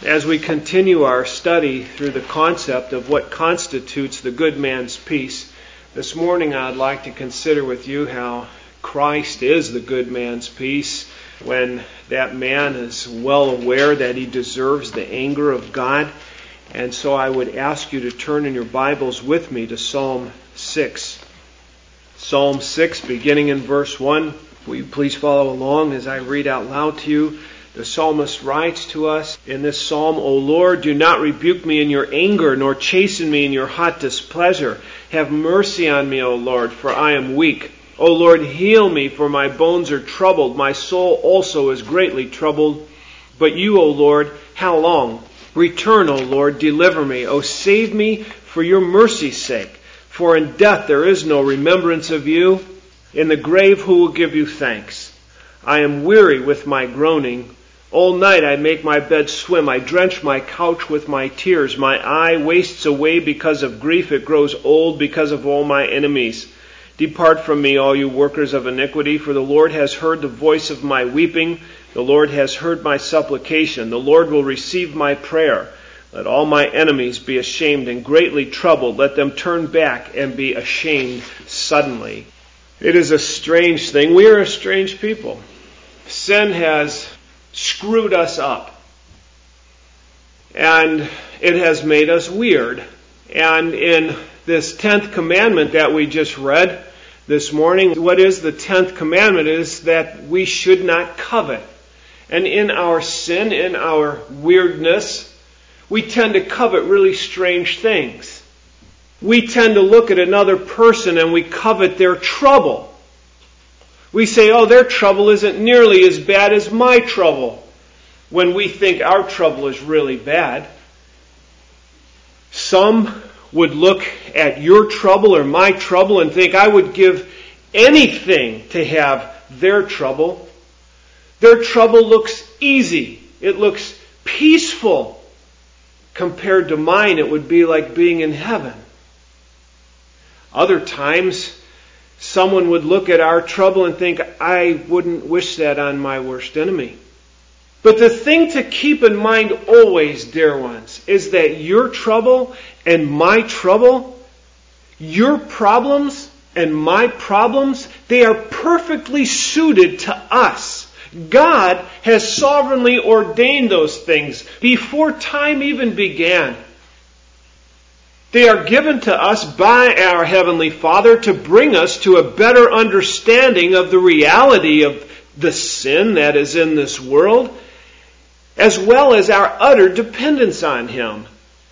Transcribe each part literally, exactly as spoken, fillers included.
As we continue our study through the concept of what constitutes the good man's peace, this morning I'd like to consider with you how Christ is the good man's peace when that man is well aware that he deserves the anger of God. And so I would ask you to turn in your Bibles with me to Psalm six. Psalm six, beginning in verse one. Will you please follow along as I read out loud to you? The psalmist writes to us in this psalm, O Lord, do not rebuke me in your anger, nor chasten me in your hot displeasure. Have mercy on me, O Lord, for I am weak. O Lord, heal me, for my bones are troubled. My soul also is greatly troubled. But you, O Lord, how long? Return, O Lord, deliver me. O save me for your mercy's sake. For in death there is no remembrance of you. In the grave who will give you thanks? I am weary with my groaning. All night I make my bed swim. I drench my couch with my tears. My eye wastes away because of grief. It grows old because of all my enemies. Depart from me, all you workers of iniquity, for the Lord has heard the voice of my weeping. The Lord has heard my supplication. The Lord will receive my prayer. Let all my enemies be ashamed and greatly troubled. Let them turn back and be ashamed suddenly. It is a strange thing. We are a strange people. Sin has screwed us up. And it has made us weird. And in this tenth commandment that we just read this morning, what is the tenth commandment is that we should not covet. And in our sin, in our weirdness, we tend to covet really strange things. We tend to look at another person and we covet their trouble. We say, oh, their trouble isn't nearly as bad as my trouble, when we think our trouble is really bad. Some would look at your trouble or my trouble and think, I would give anything to have their trouble. Their trouble looks easy. It looks peaceful. Compared to mine, it would be like being in heaven. Other times, someone would look at our trouble and think, I wouldn't wish that on my worst enemy. But the thing to keep in mind always, dear ones, is that your trouble and my trouble, your problems and my problems, they are perfectly suited to us. God has sovereignly ordained those things before time even began. They are given to us by our Heavenly Father to bring us to a better understanding of the reality of the sin that is in this world, as well as our utter dependence on Him.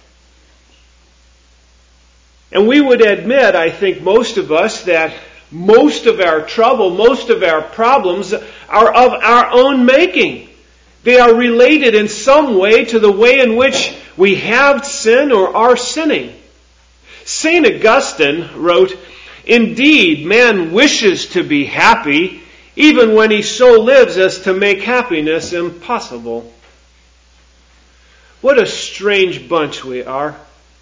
And we would admit, I think most of us, that most of our trouble, most of our problems are of our own making. They are related in some way to the way in which we have sinned or are sinning. Saint Augustine wrote, indeed, man wishes to be happy, even when he so lives as to make happiness impossible. What a strange bunch we are.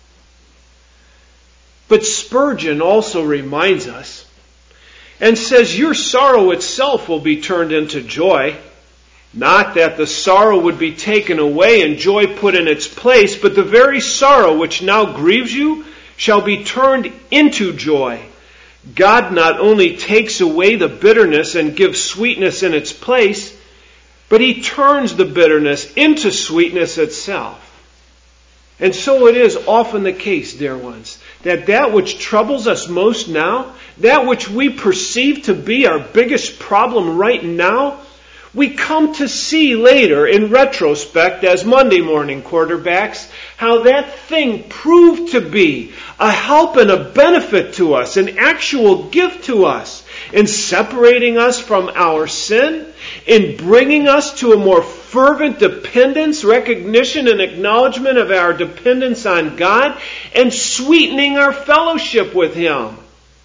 But Spurgeon also reminds us and says your sorrow itself will be turned into joy. Not that the sorrow would be taken away and joy put in its place, but the very sorrow which now grieves you shall be turned into joy. God not only takes away the bitterness and gives sweetness in its place, but He turns the bitterness into sweetness itself. And so it is often the case, dear ones, that that which troubles us most now, that which we perceive to be our biggest problem right now, we come to see later in retrospect as Monday morning quarterbacks how that thing proved to be a help and a benefit to us, an actual gift to us in separating us from our sin, in bringing us to a more fervent dependence, recognition and acknowledgement of our dependence on God, and sweetening our fellowship with Him.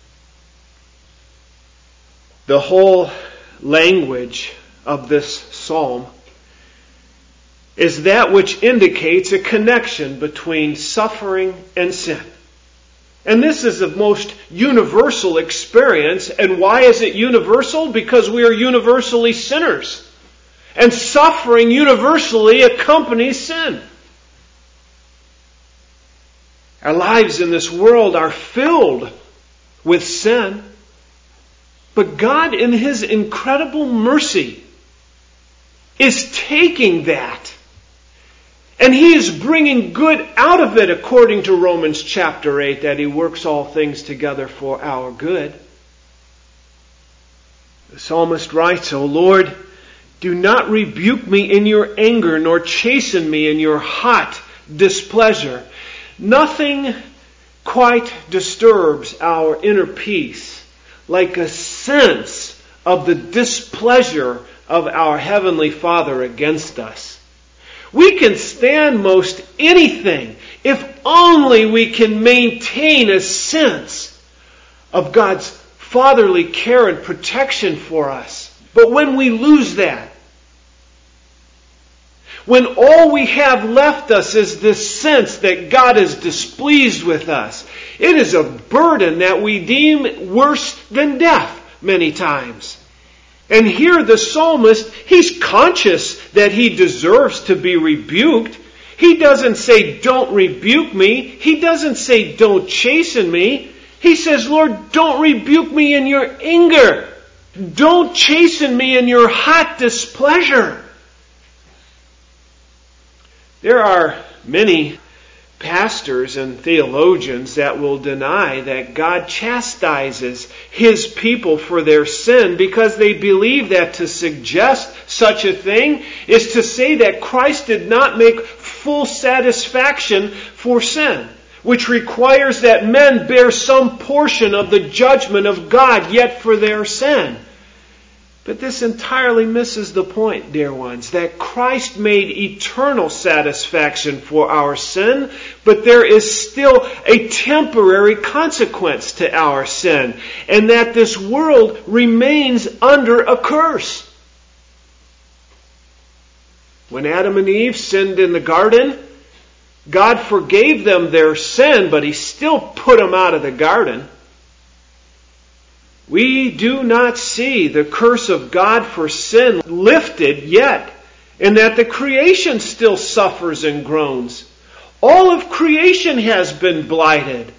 The whole language of this psalm is that which indicates a connection between suffering and sin. And this is the most universal experience. And why is it universal? Because we are universally sinners. And suffering universally accompanies sin. Our lives in this world are filled with sin. But God, in His incredible mercy, is taking that. And He is bringing good out of it, according to Romans chapter eight, that He works all things together for our good. The psalmist writes, O Lord, do not rebuke me in your anger, nor chasten me in your hot displeasure. Nothing quite disturbs our inner peace like a sense of the displeasure of our Heavenly Father against us. We can stand most anything if only we can maintain a sense of God's fatherly care and protection for us. But when we lose that, when all we have left us is this sense that God is displeased with us, it is a burden that we deem worse than death many times. And here the psalmist, he's conscious that he deserves to be rebuked. He doesn't say, don't rebuke me. He doesn't say, don't chasten me. He says, Lord, don't rebuke me in your anger. Don't chasten me in your hot displeasure. There are many pastors and theologians that will deny that God chastises His people for their sin because they believe that to suggest such a thing is to say that Christ did not make full satisfaction for sin, which requires that men bear some portion of the judgment of God yet for their sin. But this entirely misses the point, dear ones, that Christ made eternal satisfaction for our sin, but there is still a temporary consequence to our sin, and that this world remains under a curse. When Adam and Eve sinned in the garden, God forgave them their sin, but He still put them out of the garden. We do not see the curse of God for sin lifted yet, and that the creation still suffers and groans. All of creation has been blighted,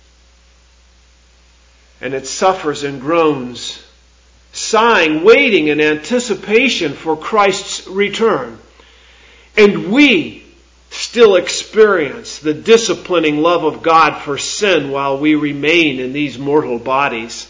and it suffers and groans, sighing, waiting in anticipation for Christ's return. And we still experience the disciplining love of God for sin while we remain in these mortal bodies.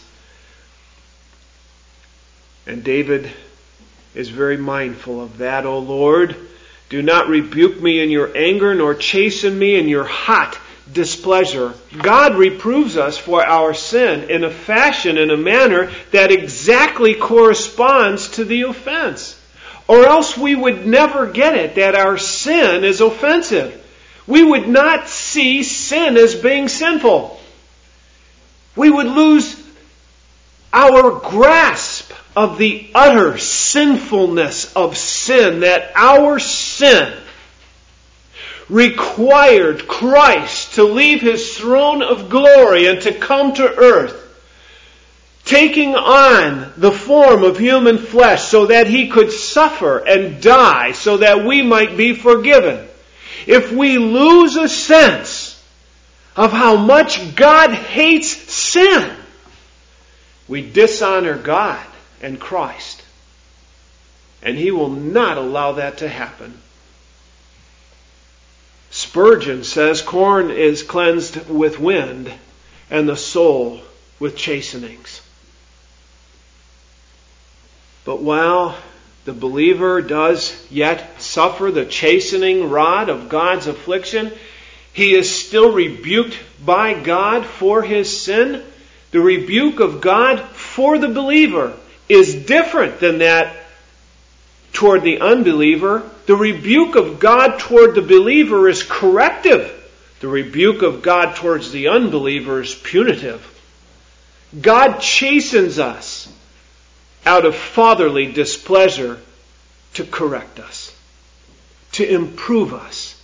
And David is very mindful of that. O Lord, do not rebuke me in your anger, nor chasten me in your hot displeasure. God reproves us for our sin in a fashion, in a manner that exactly corresponds to the offense. Or else we would never get it that our sin is offensive. We would not see sin as being sinful. We would lose our grasp of the utter sinfulness of sin, that our sin required Christ to leave His throne of glory and to come to earth, taking on the form of human flesh so that He could suffer and die so that we might be forgiven. If we lose a sense of how much God hates sin, we dishonor God and Christ. And He will not allow that to happen. Spurgeon says, corn is cleansed with wind, and the soul with chastenings. But while the believer does yet suffer the chastening rod of God's affliction, he is still rebuked by God for his sin. The rebuke of God for the believer is different than that toward the unbeliever. The rebuke of God toward the believer is corrective. The rebuke of God towards the unbeliever is punitive. God chastens us out of fatherly displeasure to correct us, to improve us.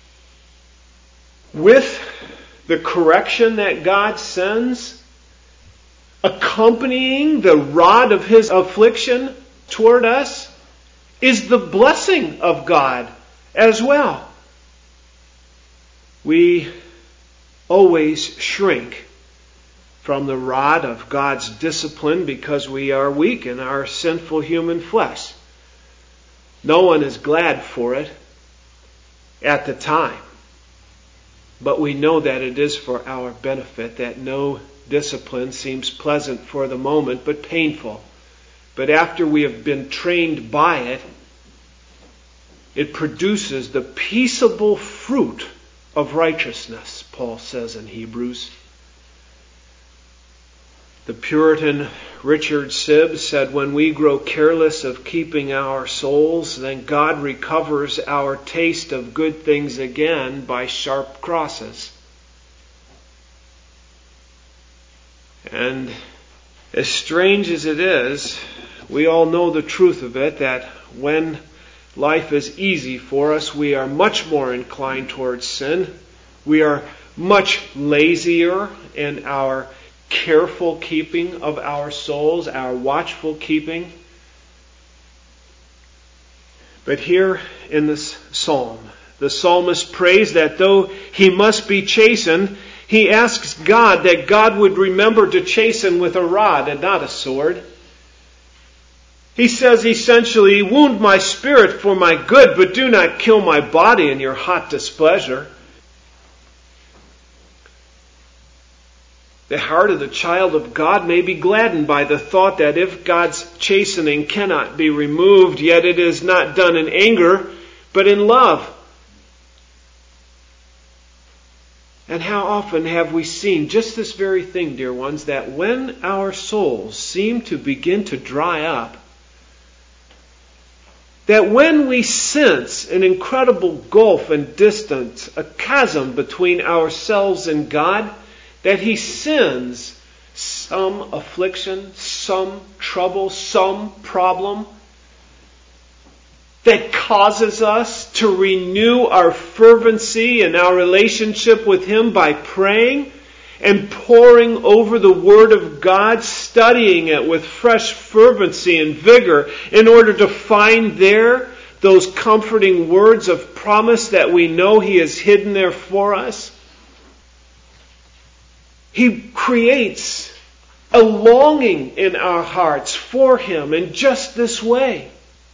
With the correction that God sends, accompanying the rod of His affliction toward us, is the blessing of God as well. We always shrink from the rod of God's discipline because we are weak in our sinful human flesh. No one is glad for it at the time. But we know that it is for our benefit, that no discipline seems pleasant for the moment, but painful. But after we have been trained by it, it produces the peaceable fruit of righteousness, Paul says in Hebrews. The Puritan Richard Sibbes said, when we grow careless of keeping our souls, then God recovers our taste of good things again by sharp crosses. And as strange as it is, we all know the truth of it, that when life is easy for us, we are much more inclined towards sin. We are much lazier in our careful keeping of our souls, our watchful keeping. But here in this psalm, the psalmist prays that though he must be chastened, he asks God that God would remember to chasten with a rod and not a sword. He says essentially, wound my spirit for my good, but do not kill my body in your hot displeasure. The heart of the child of God may be gladdened by the thought that if God's chastening cannot be removed, yet it is not done in anger, but in love. And how often have we seen just this very thing, dear ones, that when our souls seem to begin to dry up, that when we sense an incredible gulf and distance, a chasm between ourselves and God, that He sends some affliction, some trouble, some problem that causes us to renew our fervency and our relationship with Him by praying and poring over the Word of God, studying it with fresh fervency and vigor in order to find there those comforting words of promise that we know He has hidden there for us. He creates a longing in our hearts for Him in just this way.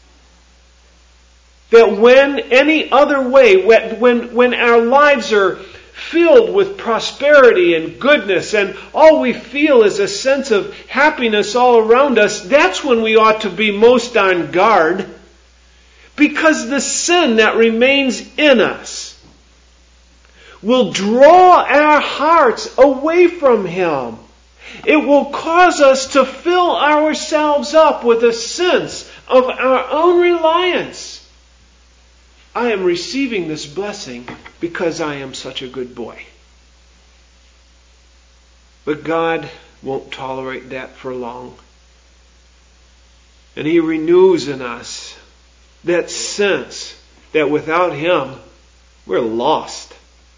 That when any other way, when, when our lives are filled with prosperity and goodness and all we feel is a sense of happiness all around us, that's when we ought to be most on guard. Because the sin that remains in us will draw our hearts away from Him. It will cause us to fill ourselves up with a sense of our own reliance. I am receiving this blessing because I am such a good boy. But God won't tolerate that for long. And He renews in us that sense that without Him, we're lost.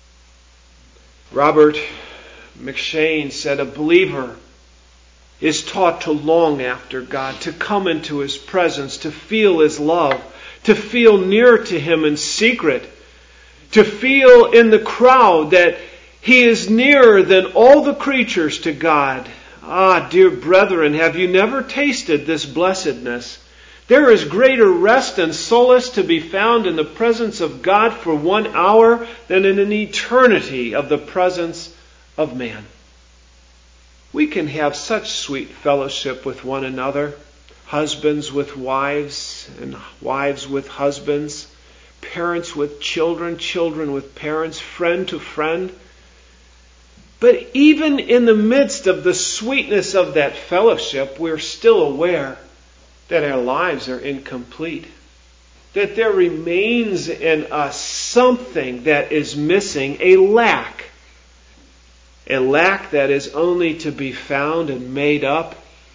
Robert McShane said, a believer is taught to long after God, to come into His presence, to feel His love, to feel near to Him in secret, to feel in the crowd that He is nearer than all the creatures to God. Ah, dear brethren, have you never tasted this blessedness? There is greater rest and solace to be found in the presence of God for one hour than in an eternity of the presence of man. We can have such sweet fellowship with one another, husbands with wives and wives with husbands, parents with children, children with parents, friend to friend. But even in the midst of the sweetness of that fellowship, we're still aware that our lives are incomplete, that there remains in us something that is missing, a lack, a lack that is only to be found and made up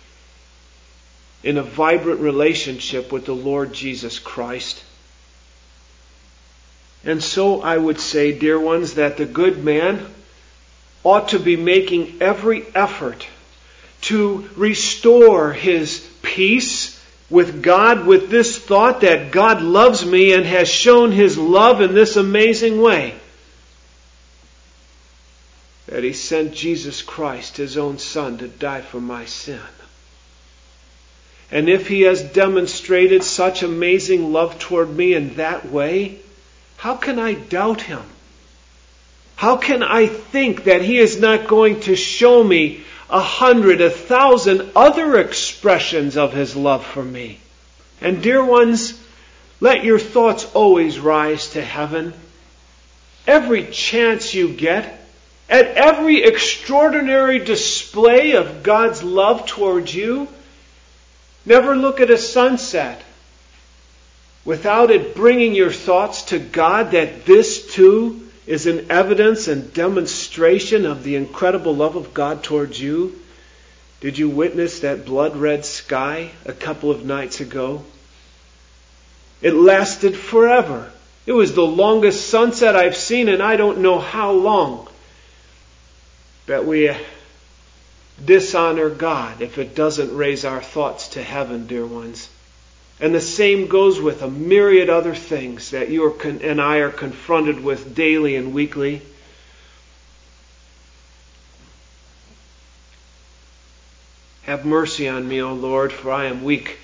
in a vibrant relationship with the Lord Jesus Christ. And so I would say, dear ones, that the good man ought to be making every effort to restore his peace with God, with this thought that God loves me and has shown His love in this amazing way. that He sent Jesus Christ, His own Son, to die for my sin. And if He has demonstrated such amazing love toward me in that way, how can I doubt Him? How can I think that He is not going to show me a hundred, a thousand other expressions of His love for me? And dear ones, let your thoughts always rise to heaven. Every chance you get, at every extraordinary display of God's love towards you, never look at a sunset without it bringing your thoughts to God that this too is an evidence and demonstration of the incredible love of God towards you. Did you witness that blood-red sky a couple of nights ago? It lasted forever. It was the longest sunset I've seen in I don't know how long. But we dishonor God if it doesn't raise our thoughts to heaven, dear ones. And the same goes with a myriad other things that you are con- and I are confronted with daily and weekly. Have mercy on me, O Lord, for I am weak.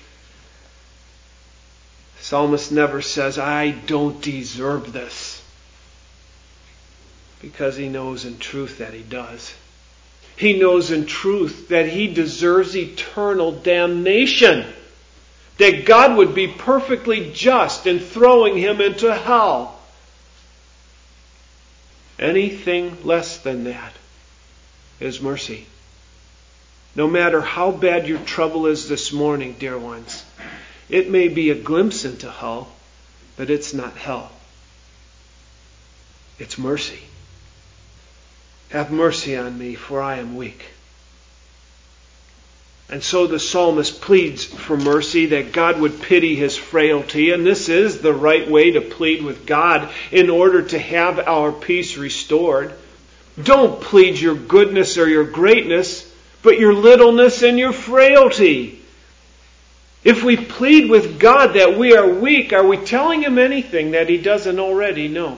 The psalmist never says, I don't deserve this, because he knows in truth that he does. He knows in truth that he deserves eternal damnation. That God would be perfectly just in throwing him into hell. Anything less than that is mercy. No matter how bad your trouble is this morning, dear ones, it may be a glimpse into hell, but it's not hell. It's mercy. Have mercy on me, for I am weak. And so the psalmist pleads for mercy, that God would pity his frailty. And this is the right way to plead with God in order to have our peace restored. Don't plead your goodness or your greatness, but your littleness and your frailty. If we plead with God that we are weak, are we telling Him anything that He doesn't already know?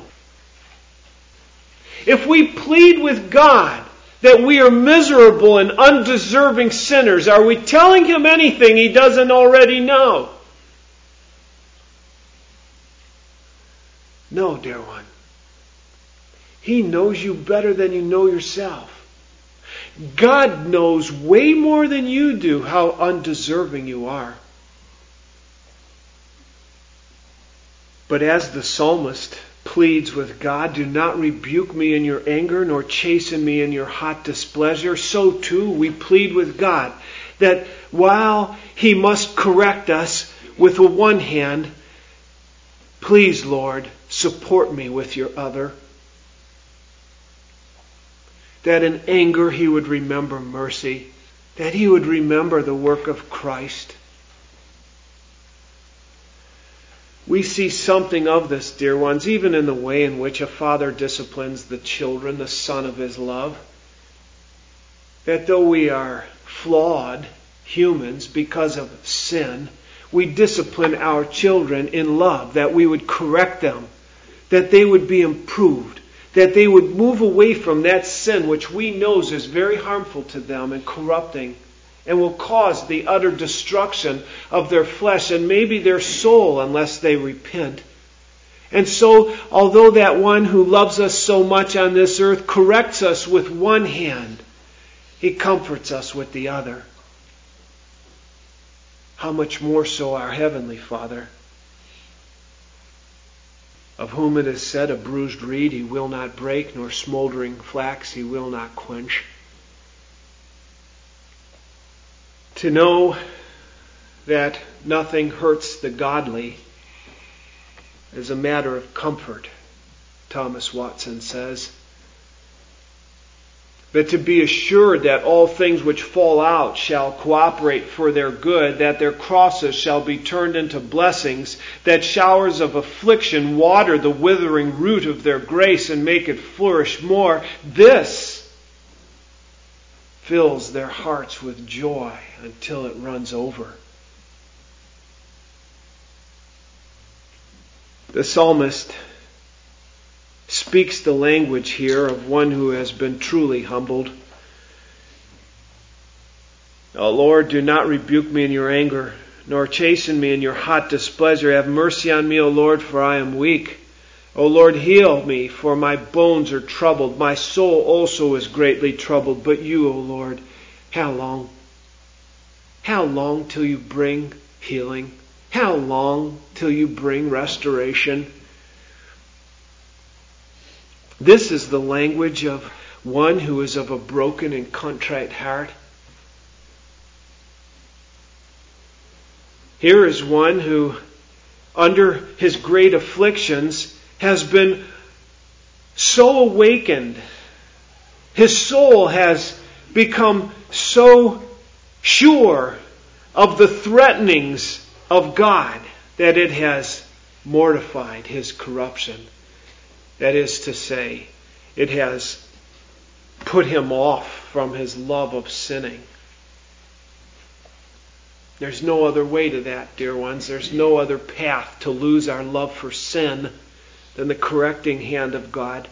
If we plead with God that we are miserable and undeserving sinners, are we telling Him anything He doesn't already know? No, dear one. He knows you better than you know yourself. God knows way more than you do how undeserving you are. But as the psalmist pleads with God, do not rebuke me in your anger, nor chasten me in your hot displeasure. So too we plead with God that while He must correct us with the one hand, please, Lord, support me with your other. That in anger He would remember mercy, that He would remember the work of Christ. We see something of this, dear ones, even in the way in which a father disciplines the children, the son of his love. That though we are flawed humans because of sin, we discipline our children in love, that we would correct them, that they would be improved, that they would move away from that sin which we know is very harmful to them and corrupting, and will cause the utter destruction of their flesh and maybe their soul unless they repent. And so, although that one who loves us so much on this earth corrects us with one hand, He comforts us with the other. How much more so our Heavenly Father, of whom it is said, a bruised reed He will not break, nor smoldering flax He will not quench. To know that nothing hurts the godly is a matter of comfort, Thomas Watson says. But to be assured that all things which fall out shall cooperate for their good, that their crosses shall be turned into blessings, that showers of affliction water the withering root of their grace and make it flourish more, this fills their hearts with joy until it runs over. speaks the language here of one who has been truly humbled. O Lord, do not rebuke me in your anger, nor chasten me in your hot displeasure. Have mercy on me, O Lord, for I am weak. O Lord, heal me, for my bones are troubled. My soul also is greatly troubled. But you, O Lord, how long? How long till you bring healing? How long till you bring restoration? This is the language of one who is of a broken and contrite heart. Here is one who, under his great afflictions, has been so awakened. His soul has become so sure of the threatenings of God that it has mortified his corruption. That is to say, it has put him off from his love of sinning. There's no other way to that, dear ones. There's no other path to lose our love for sin than the correcting hand of God.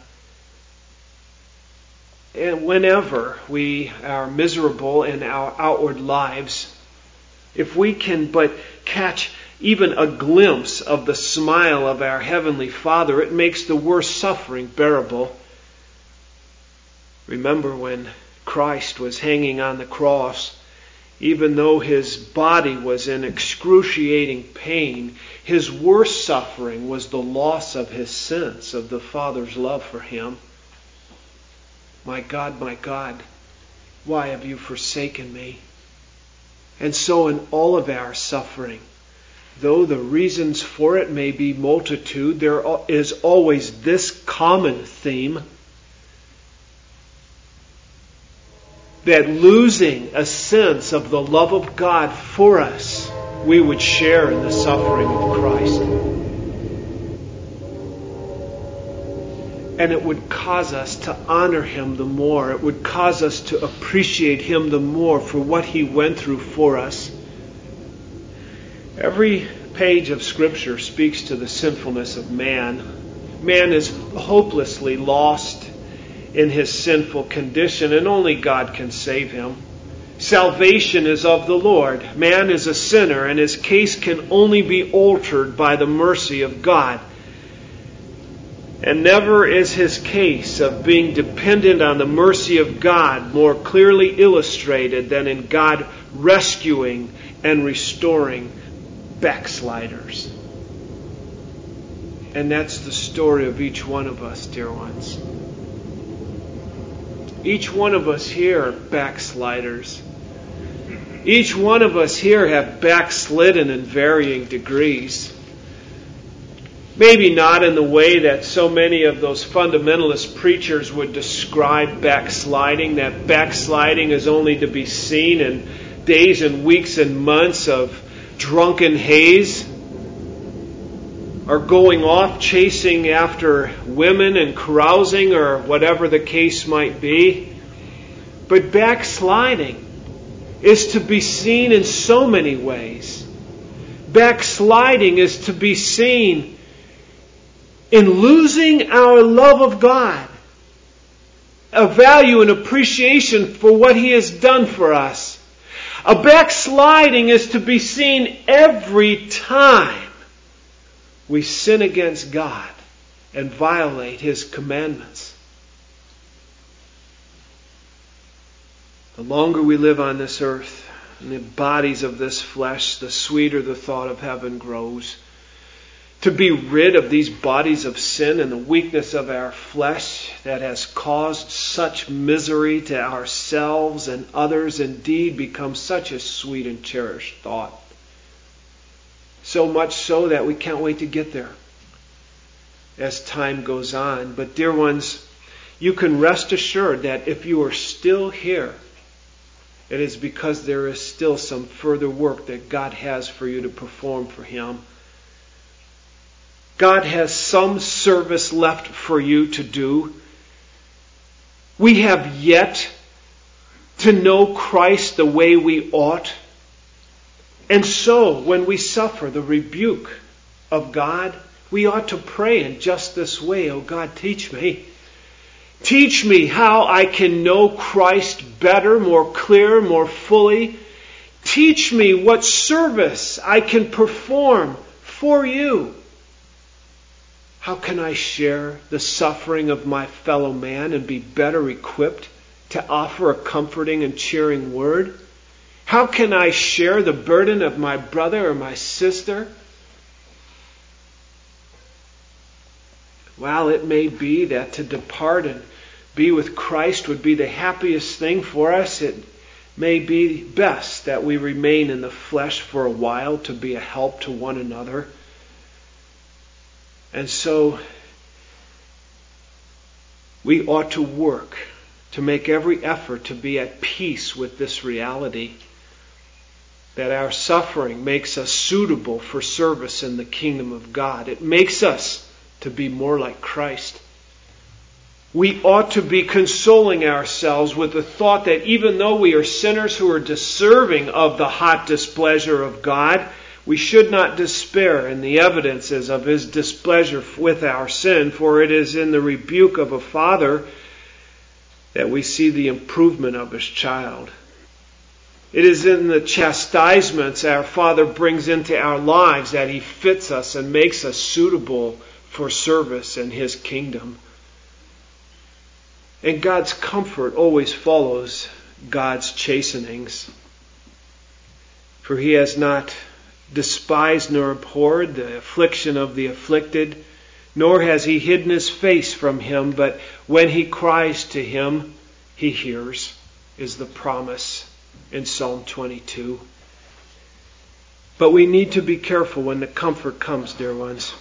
And whenever we are miserable in our outward lives, if we can but catch even a glimpse of the smile of our Heavenly Father, it makes the worst suffering bearable. Remember when Christ was hanging on the cross, even though his body was in excruciating pain, his worst suffering was the loss of his sense of the Father's love for him. My God, my God, why have you forsaken me? And so in all of our suffering, though the reasons for it may be multitude, there is always this common theme: that losing a sense of the love of God for us, we would share in the suffering of Christ. And it would cause us to honor Him the more. It would cause us to appreciate Him the more for what He went through for us. Every page of Scripture speaks to the sinfulness of man. Man is hopelessly lost in his sinful condition, and only God can save him. Salvation is of the Lord. Man is a sinner, and his case can only be altered by the mercy of God. And never is his case of being dependent on the mercy of God more clearly illustrated than in God rescuing and restoring backsliders. And that's the story of each one of us, dear ones. Each one of us here are backsliders. Each one of us here have backslidden in varying degrees. Maybe not in the way that so many of those fundamentalist preachers would describe backsliding, that backsliding is only to be seen in days and weeks and months of drunken haze, or going off chasing after women and carousing, or whatever the case might be. But backsliding is to be seen in so many ways. Backsliding is to be seen in losing our love of God, a value and appreciation for what He has done for us. A backsliding is to be seen every time we sin against God and violate His commandments. The longer we live on this earth, in the bodies of this flesh, the sweeter the thought of heaven grows. To be rid of these bodies of sin and the weakness of our flesh that has caused such misery to ourselves and others indeed becomes such a sweet and cherished thought. So much so that we can't wait to get there as time goes on. But dear ones, you can rest assured that if you are still here, it is because there is still some further work that God has for you to perform for Him. God has some service left for you to do. We have yet to know Christ the way we ought. And so, when we suffer the rebuke of God we ought to pray in just this way. Oh God, teach me. Teach me how I can know Christ better, more clear, more fully. Teach me what service I can perform for you. How can I share the suffering of my fellow man and be better equipped to offer a comforting and cheering word? How can I share the burden of my brother or my sister? While it may be that to depart and be with Christ would be the happiest thing for us, it may be best that we remain in the flesh for a while to be a help to one another. And so we ought to work to make every effort to be at peace with this reality, that our suffering makes us suitable for service in the kingdom of God. It makes us to be more like Christ. We ought to be consoling ourselves with the thought that even though we are sinners who are deserving of the hot displeasure of God, we should not despair in the evidences of His displeasure with our sin, for it is in the rebuke of a father that we see the improvement of his child. It is in the chastisements our Father brings into our lives that He fits us and makes us suitable for service in His kingdom. And God's comfort always follows God's chastenings. For He has not despised nor abhorred the affliction of the afflicted, nor has He hidden His face from him, but when he cries to Him, He hears, is the promise in Psalm twenty-two. But we need to be careful when the comfort comes, dear ones.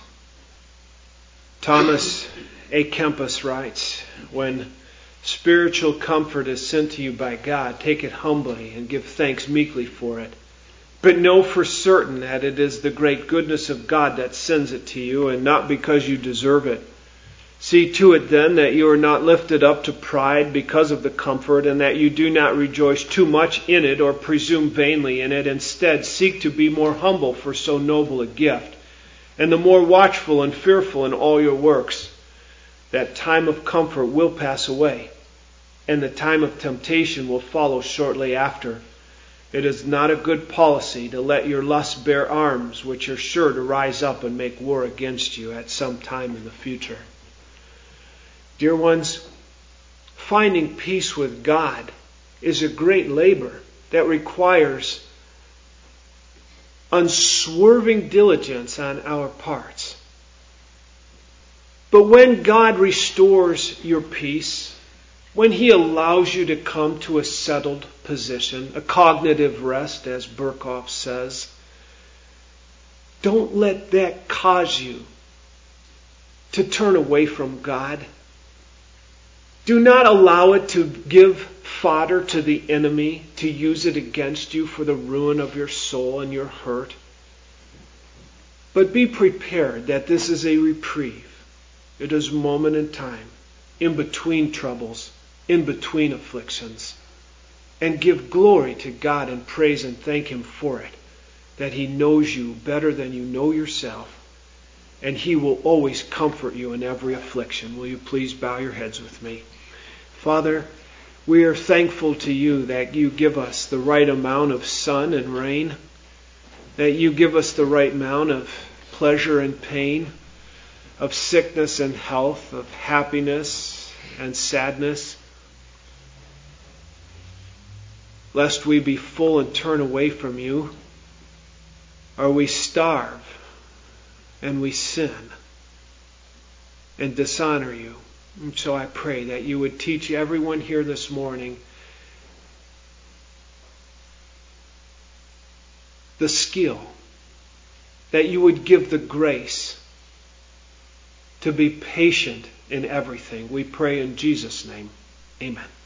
Thomas A. Kempis writes, when spiritual comfort is sent to you by God, take it humbly and give thanks meekly for it. But know for certain that it is the great goodness of God that sends it to you, and not because you deserve it. See to it then that you are not lifted up to pride because of the comfort, and that you do not rejoice too much in it or presume vainly in it. Instead, seek to be more humble for so noble a gift, and the more watchful and fearful in all your works. That time of comfort will pass away, and the time of temptation will follow shortly after. It is not a good policy to let your lust bear arms, which are sure to rise up and make war against you at some time in the future. Dear ones, finding peace with God is a great labor that requires unswerving diligence on our parts. But when God restores your peace, when He allows you to come to a settled position, a cognitive rest, as Berkhoff says, don't let that cause you to turn away from God. Do not allow it to give fodder to the enemy, to use it against you for the ruin of your soul and your hurt. But be prepared that this is a reprieve. It is a moment in time, in between troubles, in between afflictions. And give glory to God and praise and thank Him for it, that He knows you better than you know yourself. And He will always comfort you in every affliction. Will you please bow your heads with me? Father, we are thankful to You that You give us the right amount of sun and rain, that You give us the right amount of pleasure and pain, of sickness and health, of happiness and sadness. Lest we be full and turn away from You, or we starve and we sin and dishonor You. And so I pray that You would teach everyone here this morning the skill, that You would give the grace to be patient in everything. We pray in Jesus' name. Amen.